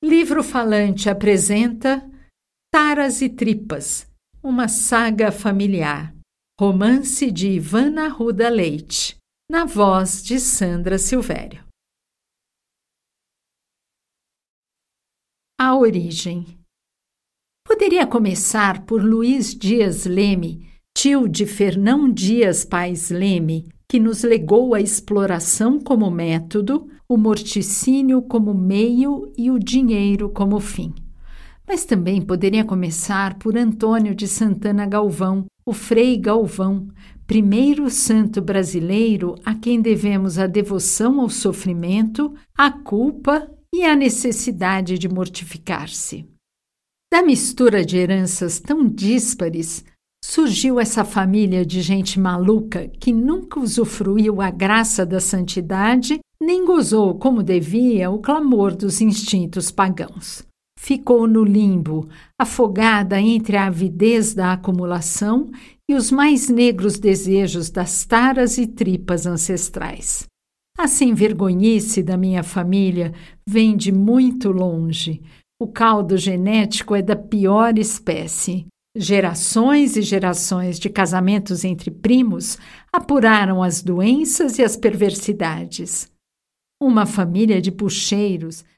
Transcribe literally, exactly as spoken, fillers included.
Livro Falante apresenta Taras e Tripas, uma saga familiar. Romance de Ivana Arruda Leite, na voz de Sandra Silvério. A origem. Poderia começar por Luiz Dias Leme, tio de Fernão Dias Paes Leme, que nos legou a exploração como método, o morticínio como meio e o dinheiro como fim. Mas também poderia começar por Antônio de Santana Galvão, o Frei Galvão, primeiro santo brasileiro a quem devemos a devoção ao sofrimento, a culpa e a necessidade de mortificar-se. Da mistura de heranças tão díspares, surgiu essa família de gente maluca que nunca usufruiu a graça da santidade, nem gozou como devia o clamor dos instintos pagãos. Ficou no limbo, afogada entre a avidez da acumulação e os mais negros desejos das taras e tripas ancestrais. A sem-vergonhice da minha família vem de muito longe. O caldo genético é da pior espécie. Gerações e gerações de casamentos entre primos apuraram as doenças e as perversidades. Uma família de puxeiros